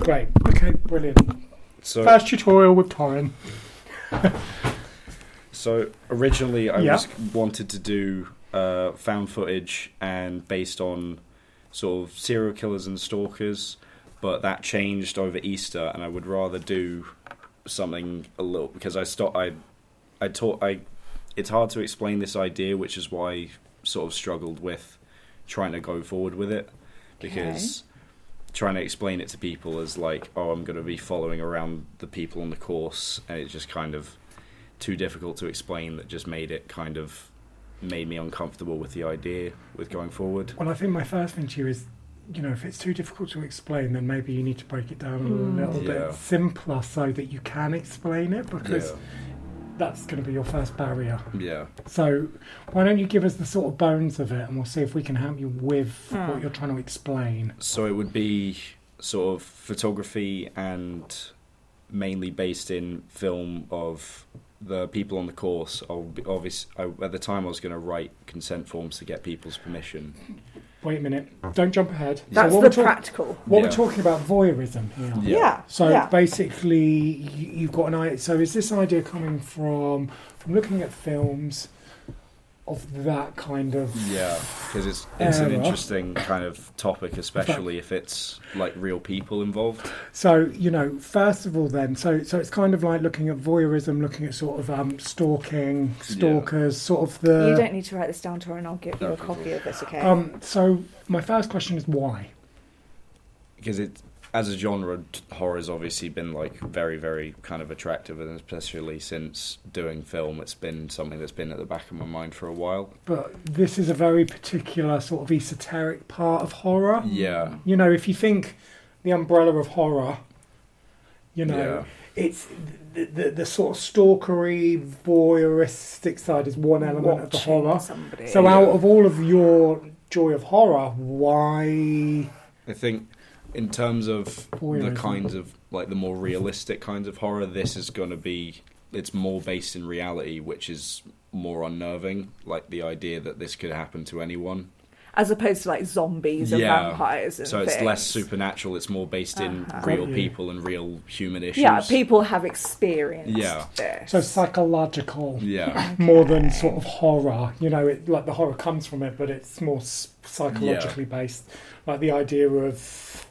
Great. Okay, brilliant. So, First tutorial with Torin. so originally I was wanted to do found footage and based on sort of serial killers and stalkers, but that changed over Easter, and I would rather do something a little because it's hard to explain this idea, which is why I sort of struggled with trying to go forward with it, because trying to explain it to people is like, oh, I'm going to be following around the people on the course, and it's just kind of too difficult to explain. That just made me uncomfortable with the idea with going forward. Well, I think my first thing to you is, if it's too difficult to explain, then maybe you need to break it down a little bit simpler so that you can explain it, because that's going to be your first barrier. Yeah. So why don't you give us the sort of bones of it, and we'll see if we can help you with what you're trying to explain. So it would be sort of photography and mainly based in film of the people on the course. At the time I was going to write consent forms to get people's permission. Wait a minute. Don't jump ahead. That's practical. What we're talking about voyeurism here. Yeah. So basically, you've got an idea. So is this idea coming from looking at films of that kind of because it's an interesting kind of topic, especially if it's like real people involved. So first of all, then, so it's kind of like looking at voyeurism, looking at sort of stalkers, sort of the. You don't need to write this down, Tor, and I'll give you a copy of this. Okay. So my first question is why? Because as a genre, horror's obviously been like very, very kind of attractive, and especially since doing film, it's been something that's been at the back of my mind for a while. But this is a very particular sort of esoteric part of horror. Yeah. If you think the umbrella of horror, it's the sort of stalkery, voyeuristic side is one element of the horror. So out of all of your joy of horror, why? I think in terms of the kinds of, like, the more realistic kinds of horror, this is going to be, it's more based in reality, which is more unnerving, like the idea that this could happen to anyone. As opposed to, like, zombies and vampires and so things. It's less supernatural, it's more based in real people and real human issues. Yeah, people have experienced this. So psychological more than sort of horror. Like the horror comes from it, but it's more psychologically based. Like the idea of...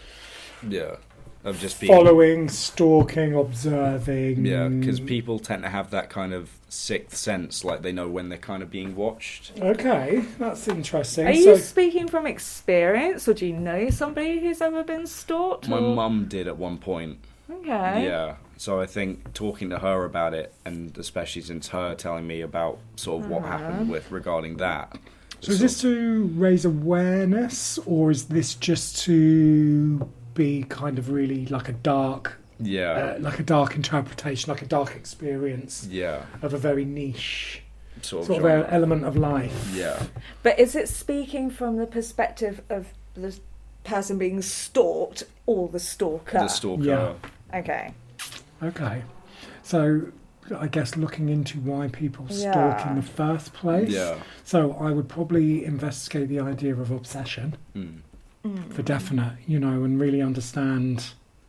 of just being following, stalking, observing. Yeah, because people tend to have that kind of sixth sense, like they know when they're kind of being watched. Okay, that's interesting. Are you speaking from experience, or do you know somebody who's ever been stalked? My mum did at one point. Okay. Yeah, so I think talking to her about it, and especially since her telling me about sort of what happened regarding that. So is this to raise awareness, or is this just to be kind of really like a dark, like a dark interpretation, like a dark experience, of a very niche sort of element of life? Yeah. But is it speaking from the perspective of the person being stalked or the stalker? The stalker. Yeah. Okay. So I guess looking into why people stalk in the first place. Yeah. So I would probably investigate the idea of obsession. For definite, and really understand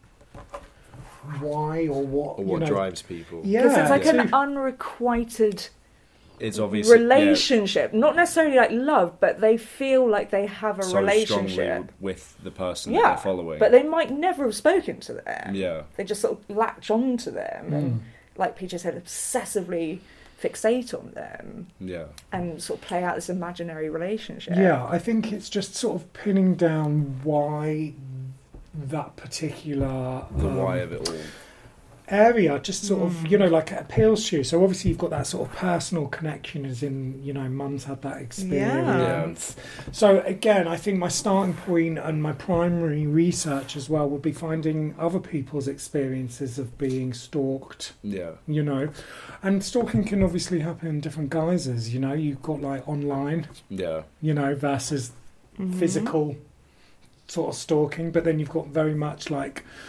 why or what drives people. Yeah, because it's like an unrequited relationship, not necessarily like love, but they feel like they have a relationship with the person that they're following. But they might never have spoken to them. Yeah, they just sort of latch on to them, and like Peter said, obsessively fixate on them, and sort of play out this imaginary relationship. Yeah, I think it's just sort of pinning down why that particular why of it all area just sort of like it appeals to you. So obviously you've got that sort of personal connection, as in mum's had that experience. So again, I think my starting point and my primary research as well would be finding other people's experiences of being stalked. And stalking can obviously happen in different guises. You've got like online versus physical sort of stalking, but then you've got very much like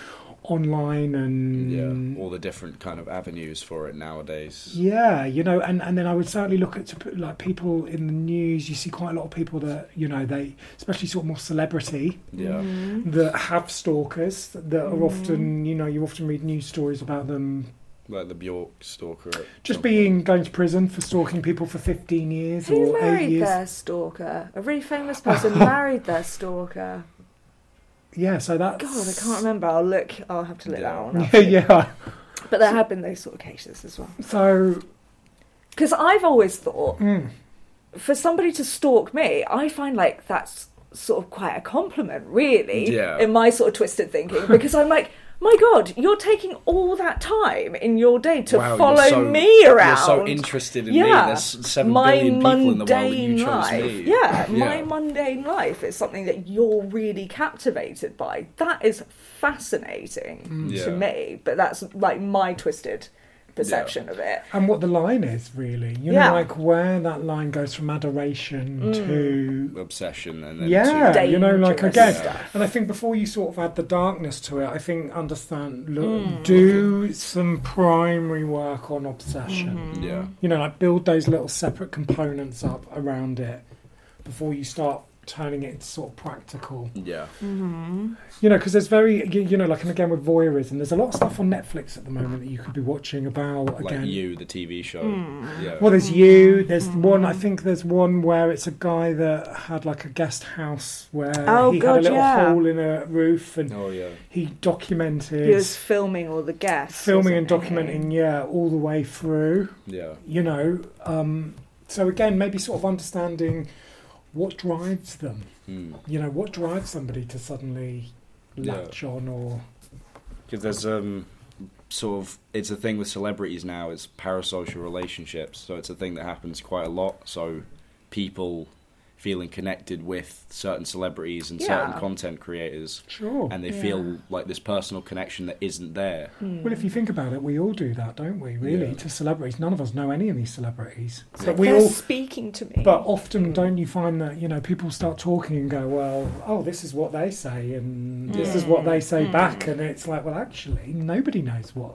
online and all the different kind of avenues for it nowadays. Yeah, and then I would certainly look at like people in the news. You see quite a lot of people that they, especially sort of more celebrity, that have stalkers that are often, you often read news stories about them. Like the Bjork stalker. Just going to prison for stalking people for 15 years Who or 8 years. married their stalker? A really famous person married their stalker. Yeah, so that's... God, I can't remember. I'll have to look that one up. Yeah. But there have been those sort of cases as well. So... Because I've always thought, for somebody to stalk me, I find like that's sort of quite a compliment, really, in my sort of twisted thinking. Because I'm like... My God, you're taking all that time in your day to follow me around. You're so interested in me. There's 7 billion people in the world and you chose me. My mundane life is something that you're really captivated by. That is fascinating to me, but that's like my twisted perception of it. And what the line is, really. Like where that line goes from adoration to... obsession and then to... like again... stuff. And I think before you sort of add the darkness to it, I think do some primary work on obsession. Like build those little separate components up around it before you start turning it into sort of practical. Because there's very, like, and again with voyeurism, there's a lot of stuff on Netflix at the moment that you could be watching about, again. Like You, the TV show. Well, there's You, there's one, I think there's one where it's a guy that had like a guest house where he had a little hole in a roof and he documented... He was filming all the guests. Filming and documenting, all the way through. So again, maybe sort of understanding... what drives them? What drives somebody to suddenly latch on or... Because there's sort of... It's a thing with celebrities now. It's parasocial relationships. So it's a thing that happens quite a lot. So people feeling connected with certain celebrities and certain content creators. Sure. And they feel like this personal connection that isn't there. Well, if you think about it, we all do that, don't we, really, to celebrities. None of us know any of these celebrities. So they're speaking to me. But often don't you find that, people start talking and go, well, this is what they say and this is what they say back. And it's like, well, actually, nobody knows what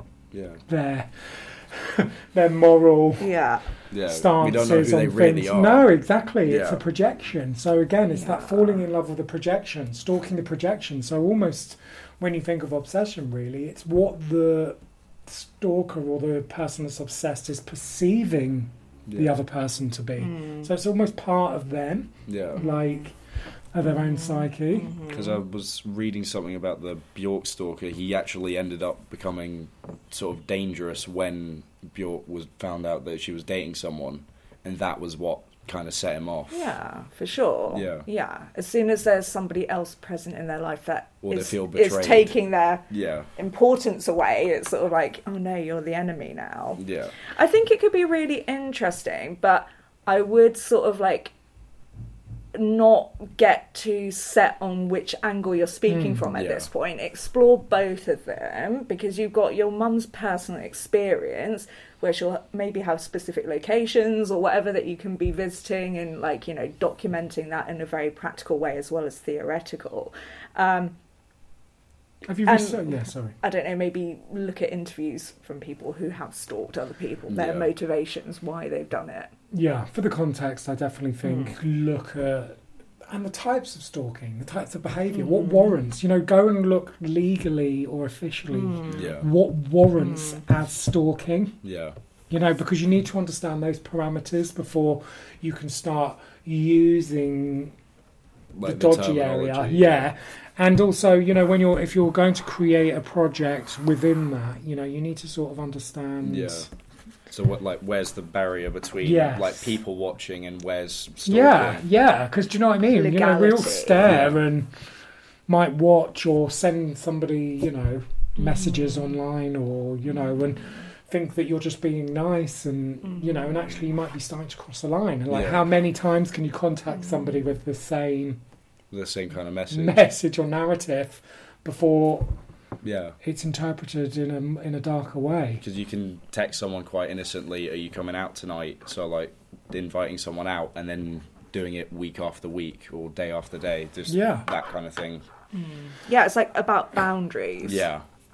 their moral stances we don't know who they really things. are. No, exactly. It's a projection. So again, it's that falling in love with the projection, stalking the projection. So almost when you think of obsession, really, it's what the stalker or the person that's obsessed is perceiving the other person to be. So it's almost part of them. Like... of their own psyche. Because I was reading something about the Bjork stalker. He actually ended up becoming sort of dangerous when Bjork was found out that she was dating someone, and that was what kind of set him off. Yeah, for sure. Yeah. As soon as there's somebody else present in their life that is taking their importance away, it's sort of like, oh no, you're the enemy now. Yeah. I think it could be really interesting, but I would sort of like not get too set on which angle you're speaking from at this point. Explore both of them, because you've got your mum's personal experience where she'll maybe have specific locations or whatever that you can be visiting and like, documenting that in a very practical way as well as theoretical. Have you researched? Sorry. I don't know, maybe look at interviews from people who have stalked other people, their motivations, why they've done it. Yeah, for the context, I definitely think look at... And the types of stalking, the types of behaviour, what warrants, go and look legally or officially what warrants as stalking. Yeah. Because you need to understand those parameters before you can start using the dodgy area. Yeah. And also, if you're going to create a project within that, you need to sort of understand... Yeah. So where's the barrier between like people watching and where's stalking? Yeah, because do you know what I mean? Legality. We'll stare and might watch or send somebody, messages online or, and think that you're just being nice and, and actually you might be starting to cross a line. And how many times can you contact somebody with the same kind of message or narrative before... it's interpreted in a darker way. Because you can text someone quite innocently, are you coming out tonight? So like inviting someone out and then doing it week after week or day after day, just that kind of thing. Yeah, it's like about boundaries. Yeah.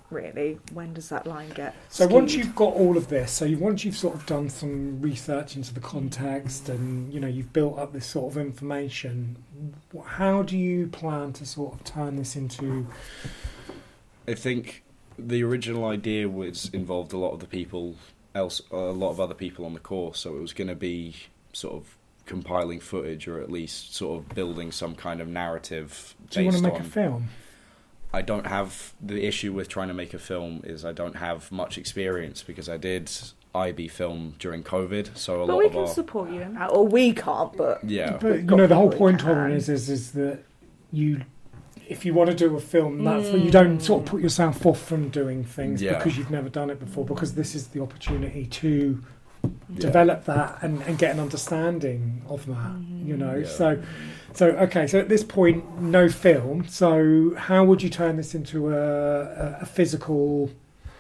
really. When does that line get So skewed? once you've got all of this, once you've sort of done some research into the context and, you've built up this sort of information, how do you plan to sort of turn this into... I think the original idea involved a lot of other people on the course, so it was going to be sort of compiling footage, or at least sort of building some kind of narrative. Do you want to make a film? I don't have... The issue with trying to make a film is I don't have much experience, because I did IB film during COVID, so but we can support you in that, or we can't, but... Yeah. But, the whole point of it is that if you want to do a film, that's you don't sort of put yourself off from doing things because you've never done it before, because this is the opportunity to develop that and get an understanding of that, So okay, so at this point, no film. So how would you turn this into a physical,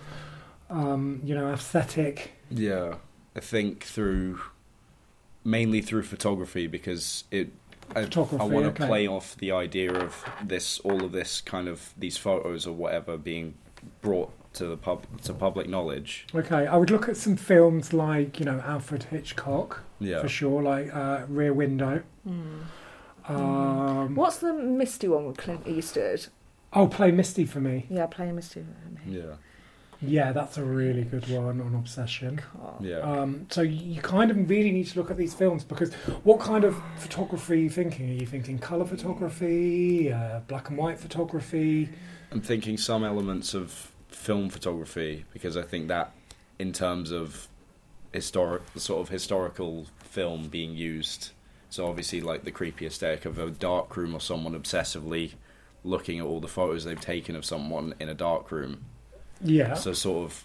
aesthetic? Yeah, I think mainly through photography, because I want to play off the idea of all of this kind of these photos or whatever being brought to public knowledge. Okay, I would look at some films like Alfred Hitchcock, for sure, like Rear Window. What's the Misty one with Clint Eastwood? Oh, Play Misty for Me. Yeah, Play Misty for Me. Yeah, that's a really good one on obsession. Yeah. So you kind of really need to look at these films, because what kind of photography are you thinking? Are you thinking colour photography, black and white photography? I'm thinking some elements of film photography, because I think that in terms of historical film being used, so obviously like the creepy aesthetic of a dark room, or someone obsessively looking at all the photos they've taken of someone in a dark room. Yeah. So sort of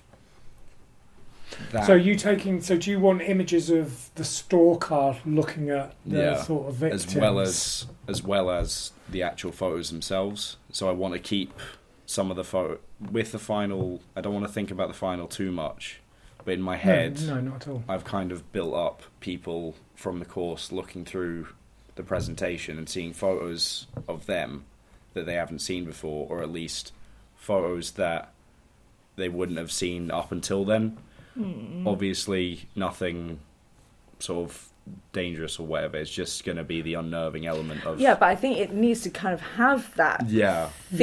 that. So do you want images of the stalker looking at the sort of victims? as well as the actual photos themselves. So I want to keep some of the photo with the final. I don't want to think about the final too much, but in my head, no, not at all. I've kind of built up people from the course looking through the presentation and seeing photos of them that they haven't seen before, or at least photos that they wouldn't have seen up until then. Obviously nothing sort of dangerous or whatever, it's just going to be the unnerving element of... Yeah, but I think it needs to kind of have that fearfulness,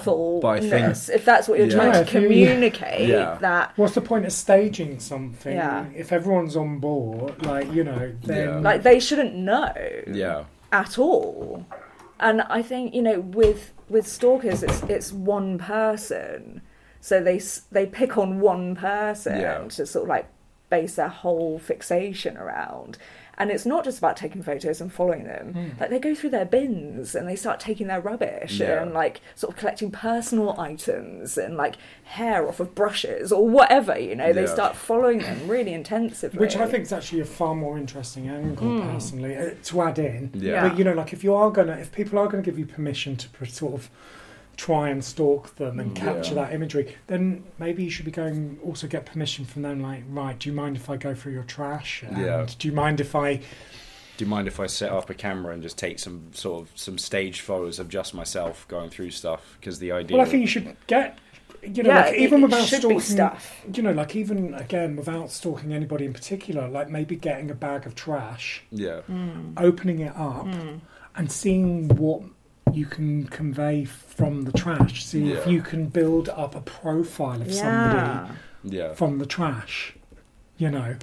if that's what you're trying to communicate. That what's the point of staging something if everyone's on board, then... Like, they shouldn't know at all. And I think, with stalkers, it's one person. So they pick on one person to sort of like base their whole fixation around. And it's not just about taking photos and following them. Like, they go through their bins and they start taking their rubbish and like sort of collecting personal items and like hair off of brushes or whatever, they start following them really intensively. Which I think is actually a far more interesting angle, personally, to add in. Yeah. But, like if people are going to give you permission to sort of try and stalk them and capture that imagery, then maybe you should be also get permission from them, like, right, do you mind if I go through your trash? And do you mind if I set up a camera and just take some stage photos of just myself going through stuff? Because the idea... Well, I think you should get... even without stalking stuff. Even again without stalking anybody in particular, like maybe getting a bag of trash, opening it up, and seeing what you can convey from the trash. See if you can build up a profile of somebody from the trash. Yeah.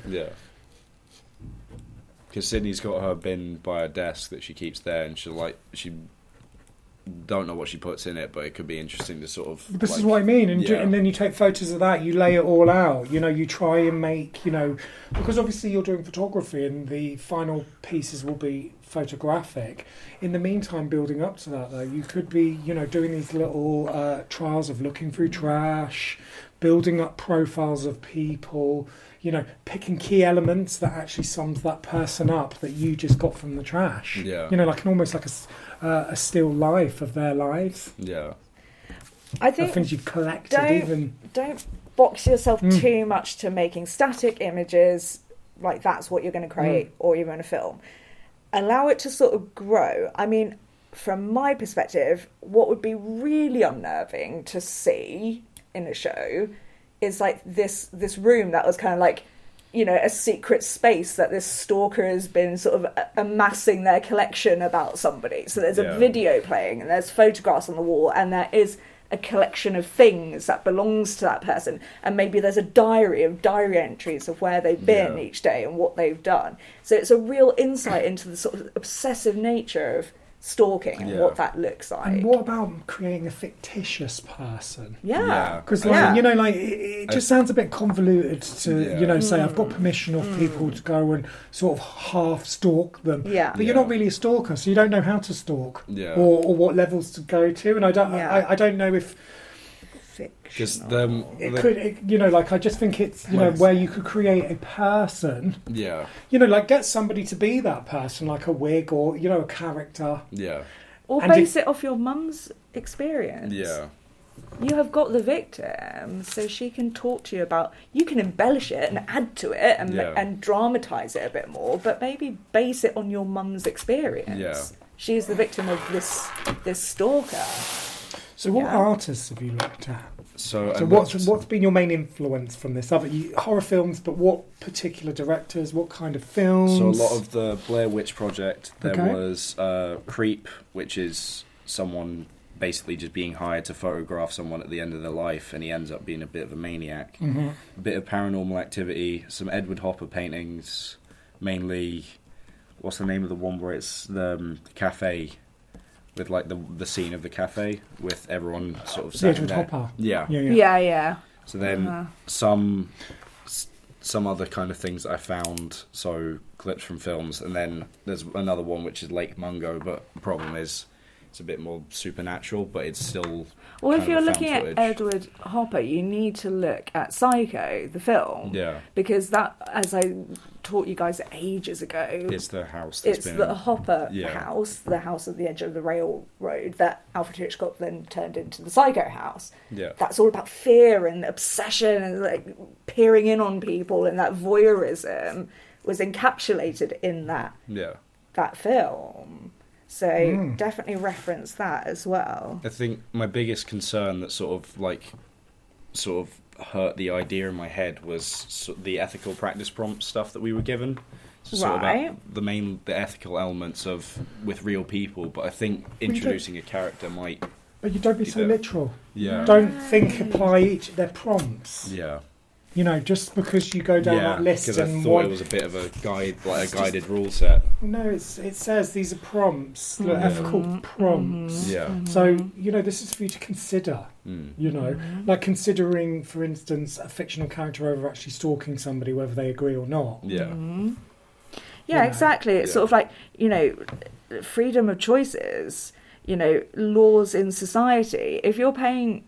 Because Sydney's got her bin by her desk that she keeps there, and she don't know what she puts in it, but it could be interesting to sort of... This is what I mean, and then you take photos of that, you lay it all out, you try and make, because obviously you're doing photography and the final pieces will be photographic. In the meantime, building up to that, though, you could be, doing these little trials of looking through trash, building up profiles of people, picking key elements that actually sums that person up that you just got from the trash. Almost like a still life of their lives. I think things you've collected. Don't box yourself too much to making static images, like that's what you're going to create or you're going to film. Allow it to sort of grow. I mean, from my perspective, what would be really unnerving to see in a show is like this room that was kind of like, you know, a secret space that this stalker has been sort of amassing their collection about somebody. So there's a video playing and there's photographs on the wall and there is a collection of things that belongs to that person, and maybe there's a diary entries of where they've been each day and what they've done. So it's a real insight into the sort of obsessive nature of stalking and what that looks like. And what about creating a fictitious person? Because you know, like it just sounds a bit convoluted to you know, say I've got permission of people to go and sort of half stalk them, but you're not really a stalker, so you don't know how to stalk or what levels to go to, and I don't know if because you know, like I just think it's, you know, where you could create a person, you know, like get somebody to be that person, like a wig or, you know, a character, or base it off your mum's experience. You have got the victim, so she can talk to you about, you can embellish it and add to it and dramatise it a bit more, but maybe base it on your mum's experience. She's the victim of this stalker. So what artists have you looked at? So what's been your main influence from this? Horror films, but what particular directors? What kind of films? So a lot of the Blair Witch Project. There was Creep, which is someone basically just being hired to photograph someone at the end of their life, and he ends up being a bit of a maniac. A bit of Paranormal Activity, some Edward Hopper paintings, mainly. What's the name of the one where it's the cafe? With like the scene of the cafe with everyone sort of sat there. Hopper. Yeah. So then some other kind of things that I found, so clips from films, and then there's another one which is Lake Mungo, but the problem is it's a bit more supernatural, but it's still. Well, if you're looking at Edward Hopper, you need to look at Psycho, the film. Because that, as I taught you guys ages ago, it's the house. It's the Hopper house, the house at the edge of the railroad that Alfred Hitchcock then turned into the Psycho house. That's all about fear and obsession and like peering in on people, and that voyeurism was encapsulated in that film. So definitely reference that as well. I think my biggest concern that sort of hurt the idea in my head was the ethical practice prompt stuff that we were given. So sort of about the ethical elements with real people, but I think introducing a character might. But you don't be so literal. Don't apply their prompts. You know, just because you go down that list, because I thought it was a bit of a guide, like a guided rule set. No, it says these are prompts, ethical prompts. So you know, this is for you to consider. You know, like considering, for instance, a fictional character over actually stalking somebody, whether they agree or not. Yeah, exactly. It's sort of like, you know, freedom of choices. You know, laws in society. If you're paying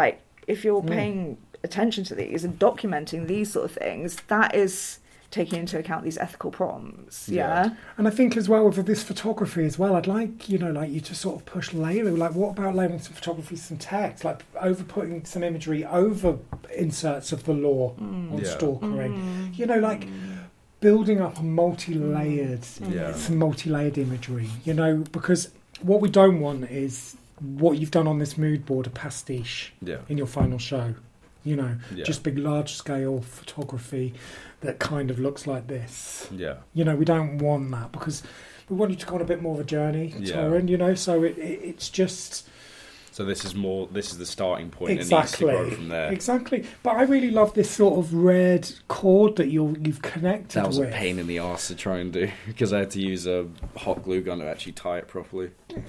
attention to these and documenting these sort of things, that is taking into account these ethical prompts. And I think as well with this photography as well, I'd like, you know, like you to sort of push layer, like what about layering some photography, some text, like over putting some imagery over inserts of the law on stalkering, you know, like building up a multi-layered imagery, you know, because what we don't want is what you've done on this mood board, a pastiche in your final show. You know, just big, large-scale photography that kind of looks like this. You know, we don't want that because we want you to go on a bit more of a journey, Torrin, you know, so it's just... So this is the starting point, and it needs to grow from there. Exactly. But I really love this sort of red cord that you've connected with. That was a pain in the arse to try and do, because I had to use a hot glue gun to actually tie it properly.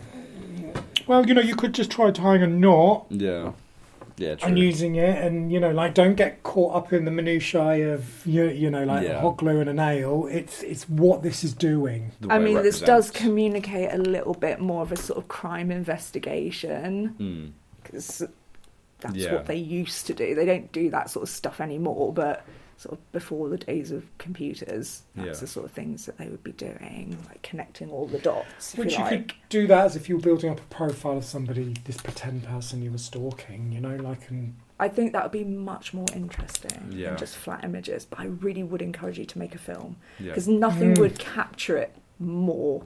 Well, you know, you could just try tying a knot. Yeah, true. And using it, and you know, like, don't get caught up in the minutiae of you know, like hot glue and a nail. It's what this is doing. I mean, this does communicate a little bit more of a sort of crime investigation, because that's what they used to do. They don't do that sort of stuff anymore, but sort of before the days of computers, that's the sort of things that they would be doing, like connecting all the dots. Which you could do that as if you were building up a profile of somebody, this pretend person you were stalking, you know, like. And I think that would be much more interesting than just flat images. But I really would encourage you to make a film, because nothing would capture it more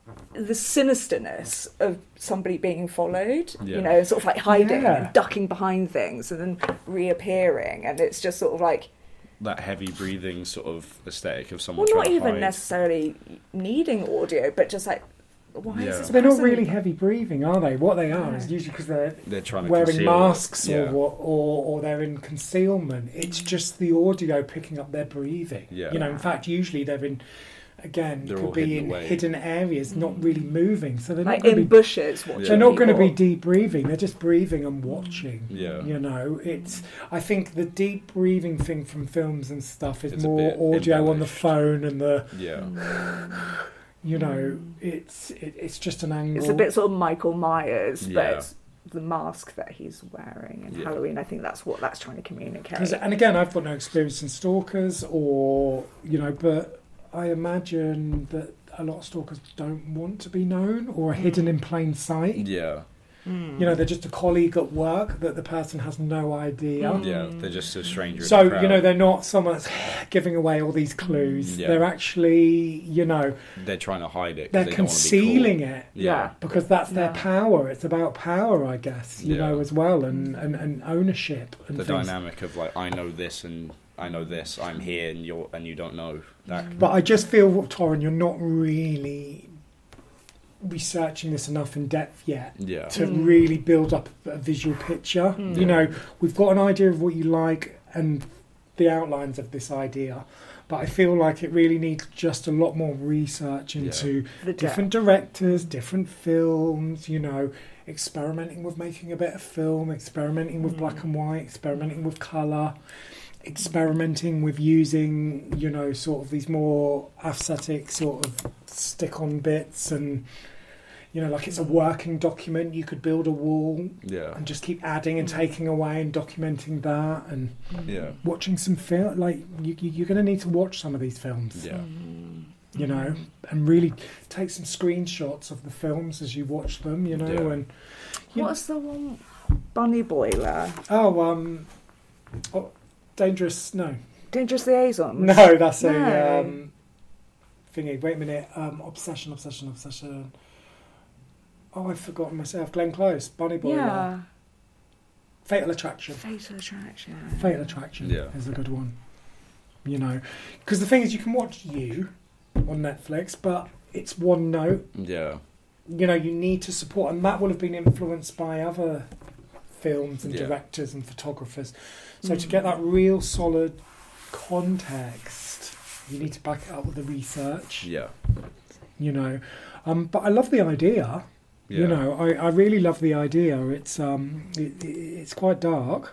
the sinisterness of somebody being followed, you know, sort of like hiding and ducking behind things and then reappearing, and it's just sort of like that heavy breathing sort of aesthetic of someone. Well, not trying to even hide. necessarily needing audio, but just like, why is this They're not person- really heavy breathing, are they? What they are is usually because They're trying to wearing conceal masks it. or they're in concealment. It's just the audio picking up their breathing. Yeah. You know, in fact, usually they're in, again, They're could all be hidden in away. hidden areas, not really moving. So they're not like going to in be. bushes watching They're not going to be people. deep breathing. They're just breathing and watching. Yeah. You know, it's. I think the deep breathing thing from films and stuff is It's a more bit audio on the embellished. phone and the. Yeah. You know, it's just an angle. It's a bit sort of Michael Myers, but Yeah. it's the mask that he's wearing in Yeah. Halloween. I think that's what that's trying to communicate. And again, I've got no experience in stalkers, or you know, but I imagine that a lot of stalkers don't want to be known or are hidden in plain sight. Yeah. You know, they're just a colleague at work that the person has no idea. Yeah. They're just a stranger. So in the crowd. you know, they're not someone that's giving away all these clues. Yeah. They're actually, you know, they're trying to hide it. 'Cause they're they don't wanna be concealing caught. it. Yeah. Because that's their power. It's about power, I guess, you Yeah. know, as well, and ownership and The things. dynamic of like, I know this and I know this. I'm here and you don't know that. But I just feel, Torrin, you're not really researching this enough in depth yet Yeah. to really build up a visual picture. You know, we've got an idea of what you like and the outlines of this idea, but I feel like it really needs just a lot more research into The different directors, different films, you know, experimenting with making a better film, experimenting with black and white, experimenting with colour, experimenting with using, you know, sort of these more aesthetic sort of stick-on bits, and you know, like it's a working document. You could build a wall Yeah. and just keep adding and taking away and documenting that, and Yeah. watching some film. Like you're going to need to watch some of these films, Yeah. you know, and really take some screenshots of the films as you watch them, you know. Yeah. And you What's the one? Bunny Boiler. Dangerous. No, Dangerous Liaisons. no, that's a No. thingy. Wait a minute. Obsession. Oh, I've forgotten myself. Glenn Close, Bunny Boiler, Yeah. Fatal Attraction. Fatal Attraction. Fatal Attraction Yeah. is a good one. You know, because the thing is, you can watch You on Netflix, but it's one note. Yeah. You know, you need to support, and that will have been influenced by other films and Yeah. directors and photographers. So to get that real solid context, you need to back it up with the research. Yeah. You know, but I love the idea. Yeah. You know, I really love the idea. It's quite dark.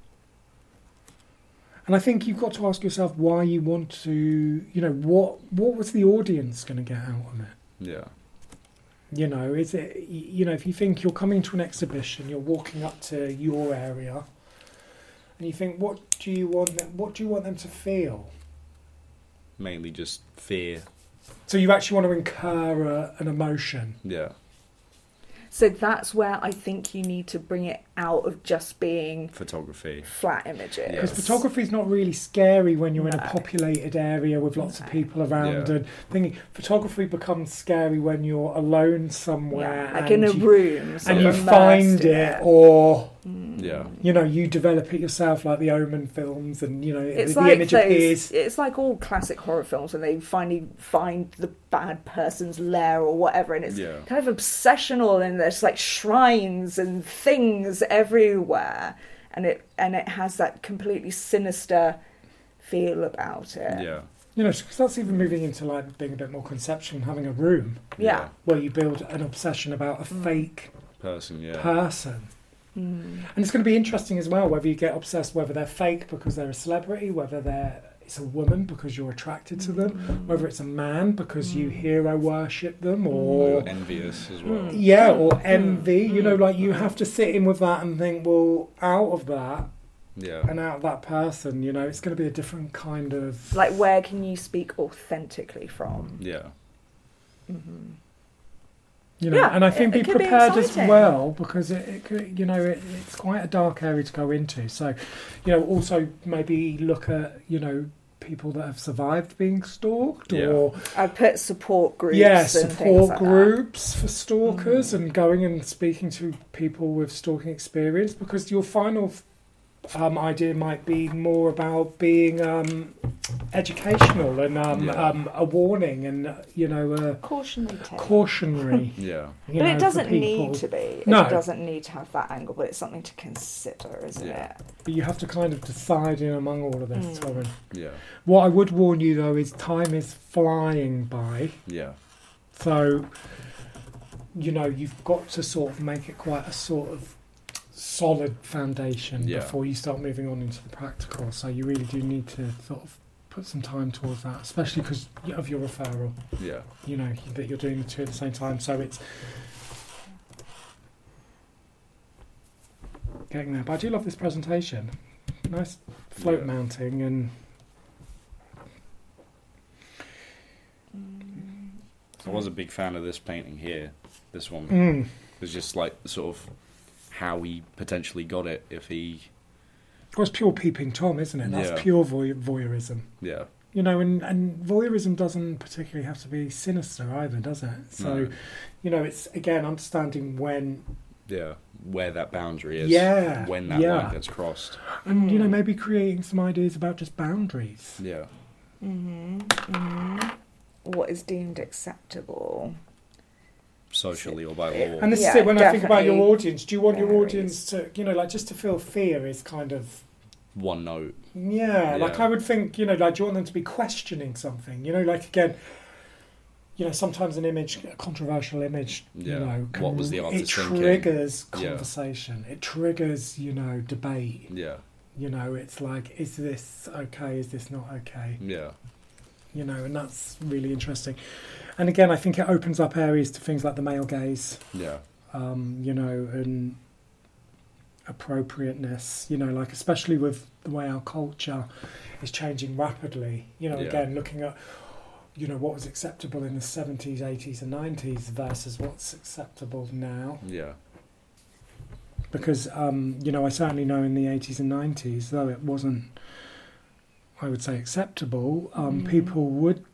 And I think you've got to ask yourself why you want to, you know, what was the audience going to get out of it? Yeah. You know, is it, you know, if you think you're coming to an exhibition, you're walking up to your area, and you think, what do you want them to feel? Mainly just fear. So you actually want to incur an emotion. Yeah. So that's where I think you need to bring it out of just being Photography. flat images. Because photography is not really scary when you're in a No. populated area with lots of people around. Yeah. And thinking photography becomes scary when you're alone somewhere, Yeah, like and in a you, room, sort and of you immersed find in it, or Yeah. you know, you develop it yourself, like the Omen films, and you know, It's the like image those, appears. it's like all classic horror films when they finally find the bad person's lair or whatever, and it's Yeah. kind of obsessional, and there's like shrines and things everywhere, and it has that completely sinister feel about it. Yeah. You know, because that's even moving into like being a bit more conceptual and having a room Yeah. where you build an obsession about a fake Person. Yeah. person. And it's going to be interesting as well whether you get obsessed, whether they're fake because they're a celebrity, whether it's a woman because you're attracted to them, whether it's a man because you hero worship them, Or or you're envious as well. or envy. You know, like you have to sit in with that and think, well, out of that Yeah. and out of that person, you know, it's going to be a different kind of. Like, where can you speak authentically from? Yeah. You know, Yeah, and I think it be could be prepared as exciting. well, because it could, you know, it's quite a dark area to go into. So, you know, also maybe look at, you know, people that have survived being stalked, Yeah. or I put support groups. yeah, and things support like groups for stalkers, and going and speaking to people with stalking experience, because your final idea might be more about being educational and a warning and cautionary. Yeah. But it doesn't need to be. No. It doesn't need to have that angle, but it's something to consider, isn't it? But you have to kind of decide in among all of this, Torrin. Yeah. What I would warn you though is time is flying by. Yeah. So, you've got to sort of make it quite a sort of solid foundation before you start moving on into the practical. So you really do need to sort of put some time towards that, especially because of your referral. Yeah. That you're doing the two at the same time. So it's getting there. But I do love this presentation. Nice float mounting and. I was a big fan of this painting here. This one. Mm. It's just like sort of how he potentially got it. If he, Well, it's pure peeping Tom, isn't it? That's pure voyeurism. yeah, And voyeurism doesn't particularly have to be sinister either, does it? So, it's again understanding when, where that boundary is. Yeah, when that line gets crossed. and maybe creating some ideas about just boundaries. Yeah. What is deemed acceptable? Socially or by law. And this is it. When I think about your definitely audience, do you want your audience to, just to feel fear is kind of. One note. Yeah, like I would think, do you want them to be questioning something? Again, sometimes an image, a controversial image, what was the artist thinking? It triggers conversation. It triggers, debate. Yeah. It's like, is this okay? Is this not okay? Yeah. And that's really interesting. And again, I think it opens up areas to things like the male gaze. Yeah. And appropriateness, especially with the way our culture is changing rapidly. Again, looking at, what was acceptable in the 70s, 80s and 90s versus what's acceptable now. Yeah. Because, I certainly know in the 80s and 90s, though it wasn't, I would say, acceptable, people would,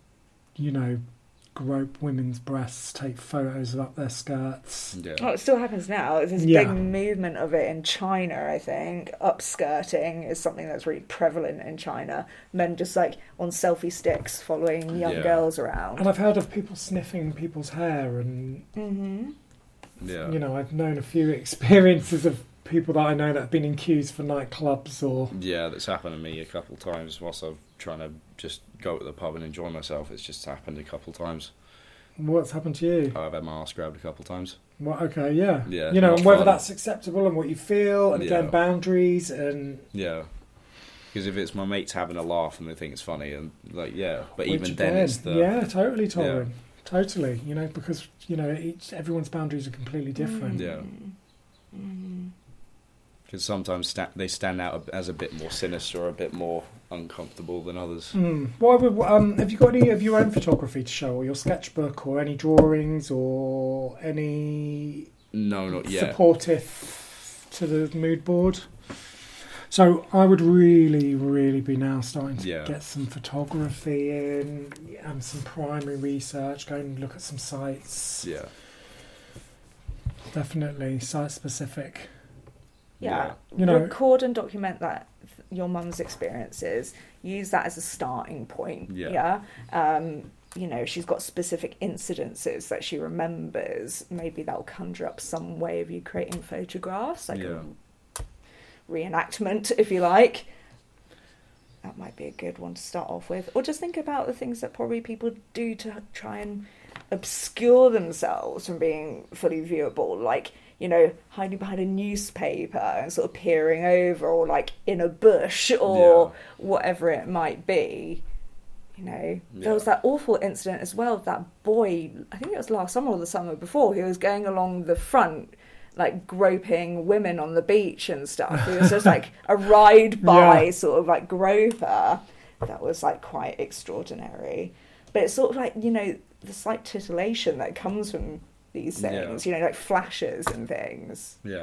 grope women's breasts, take photos of up their skirts. Yeah. Oh, it still happens now. There's this big movement of it in China, I think. Upskirting is something that's really prevalent in China. Men just on selfie sticks following young girls around. And I've heard of people sniffing people's hair and, I've known a few experiences of people that I know that have been in queues for nightclubs or... Yeah, that's happened to me a couple of times whilst I'm trying to just go to the pub and enjoy myself. It's just happened a couple of times. What's happened to you? I've had my arse grabbed a couple of times. Well, okay, yeah. Yeah. And whether that's acceptable and what you feel, and again, boundaries and... Yeah. Because if it's my mates having a laugh and they think it's funny, and but even then again, it's the... Yeah, totally, Torrin. Yeah. Totally, because, everyone's boundaries are completely different. Yeah. Because sometimes they stand out as a bit more sinister or a bit more uncomfortable than others. Have you got any of your own photography to show, or your sketchbook, or any drawings, or any... No, not yet. Supportive to the mood board? So I would really, really be now starting to get some photography in, and some primary research, go and look at some sites. Yeah. Definitely, site-specific. Yeah. Record and document that your mum's experiences. Use that as a starting point. Yeah. She's got specific incidences that she remembers. Maybe that'll conjure up some way of you creating photographs, like a reenactment, if you like. That might be a good one to start off with. Or just think about the things that probably people do to try and obscure themselves from being fully viewable, like hiding behind a newspaper and sort of peering over, or in a bush, or whatever it might be. There was that awful incident as well of that boy, I think it was last summer or the summer before, he was going along the front, groping women on the beach and stuff. It was just a ride-by sort of groper. That was quite extraordinary. But it's sort of the slight titillation that comes from these things, flashes and things. Yeah.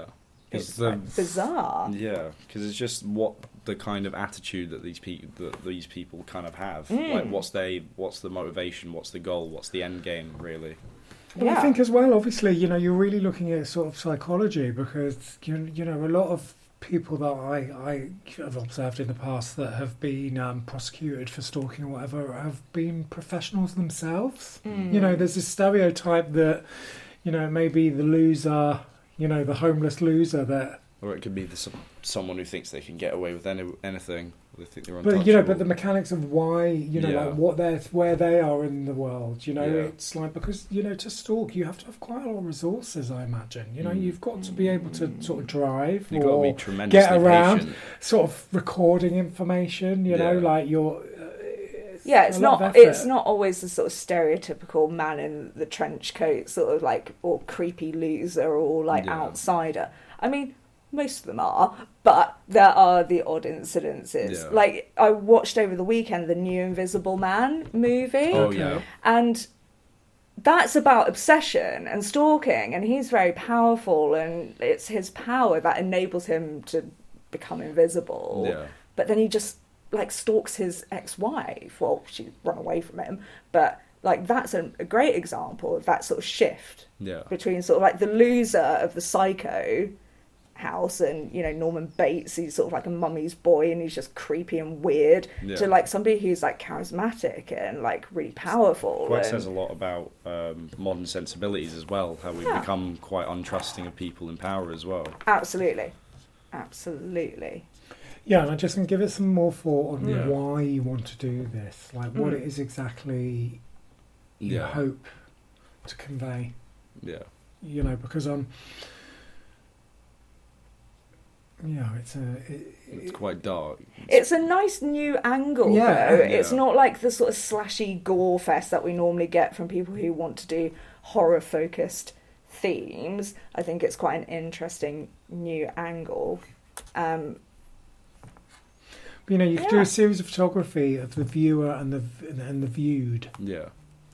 It's bizarre. Yeah, because it's just what the kind of attitude that these people kind of have. Like, what's the motivation? What's the goal? What's the end game? Really. But I think as well, obviously, you're really looking at sort of psychology, because a lot of people that I have observed in the past that have been prosecuted for stalking or whatever have been professionals themselves. There's this stereotype that maybe the loser, the homeless loser that. Or it could be someone who thinks they can get away with anything. They think they're untouchable. But the mechanics of why, like where they are in the world, it's like, because to stalk you have to have quite a lot of resources, I imagine. You've got to be able to sort of drive or get around, patient. Sort of recording information. Like you're. It's not always the sort of stereotypical man in the trench coat, sort of like, or creepy loser or like outsider. I mean, most of them are, but there are the odd incidences. Yeah. Like, I watched over the weekend the new Invisible Man movie. Oh, yeah. And that's about obsession and stalking, and he's very powerful, and it's his power that enables him to become invisible. Yeah. But then he just, like, stalks his ex-wife. Well, she run away from him, but... Like, that's a great example of that sort of shift between sort of like the loser of the Psycho house and, Norman Bates, he's sort of like a mummy's boy and he's just creepy and weird, to like somebody who's like charismatic and like really powerful. Well, it says a lot about modern sensibilities as well, how we've become quite untrusting of people in power as well. Absolutely. Yeah, and I just can give it some more thought on why you want to do this, like what it is exactly you hope to convey. Yeah. Because it's quite dark. It's a nice new angle, though. It's not like the sort of slashy gore fest that we normally get from people who want to do horror-focused themes. I think it's quite an interesting new angle. You could do a series of photography of the viewer and the viewed. Yeah.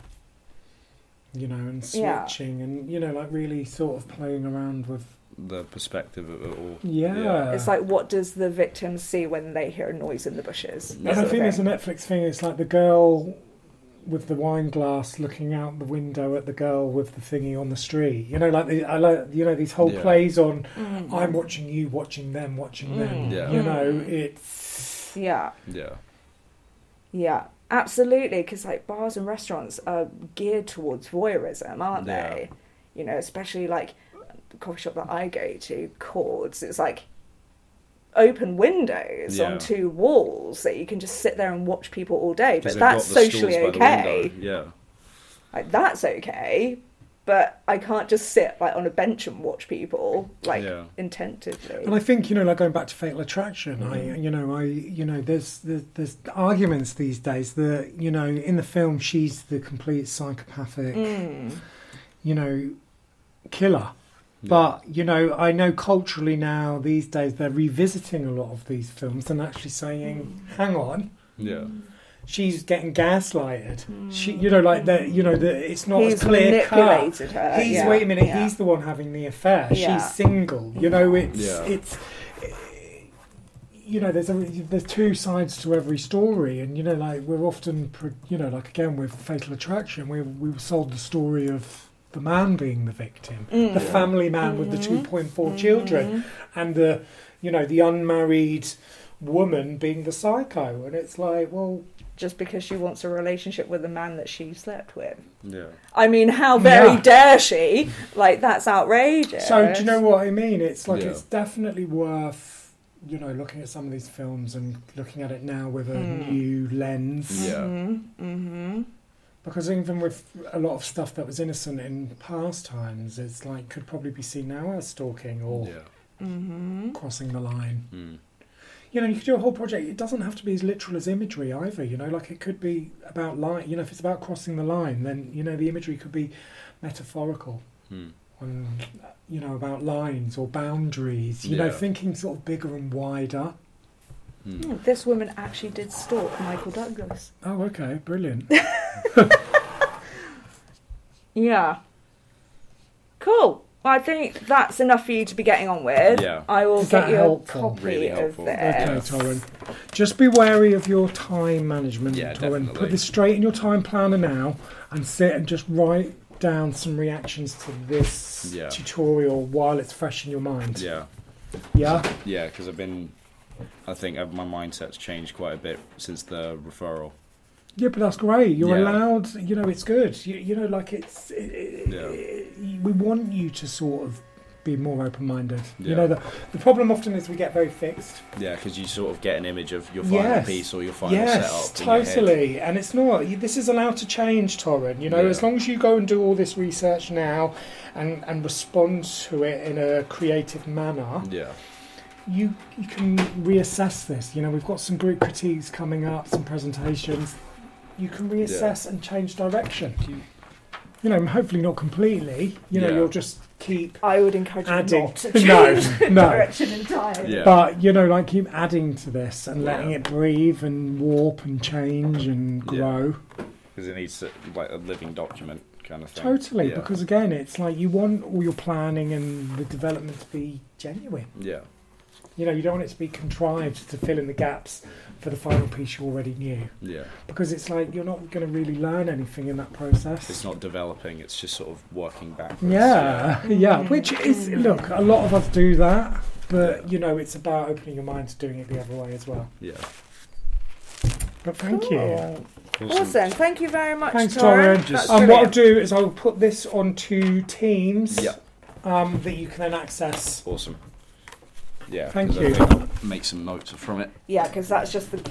And switching and, like really sort of playing around with the perspective of it all. Yeah. It's like, what does the victim see when they hear a noise in the bushes? And I think there's a Netflix thing, it's like the girl with the wine glass looking out the window at the girl with the thingy on the street. These whole plays on I'm watching you, watching them, watching them. It's... Yeah. Absolutely, because like bars and restaurants are geared towards voyeurism, aren't they? Especially like the coffee shop that I go to, Chords. It's like open windows on two walls that you can just sit there and watch people all day. But that's socially okay. Yeah, like that's okay. But I can't just sit like on a bench and watch people like intentively. And I think like going back to Fatal Attraction, there's arguments these days that in the film she's the complete psychopathic, killer. But I know culturally now these days they're revisiting a lot of these films and actually saying, "Hang on." Yeah. She's getting gaslighted. She, it's not he's as clear cut. Her. Wait a minute. He's the one having the affair. Yeah. She's single. It's. There's two sides to every story, and we're often, again with Fatal Attraction, we were sold the story of the man being the victim, the family man with the 2.4 children, and the unmarried woman being the psycho, and it's like, well. Just because she wants a relationship with a man that she slept with. Yeah. I mean, how very dare she? Like, that's outrageous. So, do you know what I mean? It's like, it's definitely worth, looking at some of these films and looking at it now with a new lens. Yeah. Because even with a lot of stuff that was innocent in past times, it's like, could probably be seen now as stalking or crossing the line. You could do a whole project. It doesn't have to be as literal as imagery either, like it could be about line. If it's about crossing the line, then, the imagery could be metaphorical. On, about lines or boundaries, thinking sort of bigger and wider. This woman actually did stalk Michael Douglas. Oh, okay. Brilliant. Yeah. Cool. I think that's enough for you to be getting on with. Yeah. I will Is get that you helpful? a copy Really of helpful. this. Okay, Torrin. Just be wary of your time management, Yeah, Torrin. definitely. Put this straight in your time planner now and sit and just write down some reactions to this tutorial while it's fresh in your mind. Yeah. Yeah? Yeah, because I think my mindset's changed quite a bit since the referral. Yeah, but that's great. You're Yeah. allowed, it's good. You know, like Yeah. we want you to sort of be more open-minded. Yeah. You know, the problem often is we get very fixed. Yeah, because you sort of get an image of your final piece or your final yes, setup. In your head. totally. And it's not. This is allowed to change, Torrin. You know, as long as you go and do all this research now and respond to it in a creative manner, you can reassess this. You know, we've got some group critiques coming up, some presentations. You can reassess and change direction. You know, hopefully not completely. You know, you'll just keep. I would encourage you adding. not to change No. direction entirely. Yeah. But you know, like keep adding to this and letting it breathe and warp and change and grow. Because it needs like a living document kind of thing. Totally, because again, it's like you want all your planning and the development to be genuine. Yeah. You know, you don't want it to be contrived to fill in the gaps for the final piece you already knew. Yeah. Because it's like you're not going to really learn anything in that process. It's not developing, it's just sort of working backwards. Yeah. Which is, look, a lot of us do that, but, you know, it's about opening your mind to doing it the other way as well. Yeah. But thank you. Awesome. Thank you very much, Thanks, Torrin. Torrin. That's And what I'll brilliant. do is I'll put this onto Teams Yeah. that you can then access. Awesome. Yeah. Thank 'cause I you. think I'll make some notes from it. Yeah, because that's just the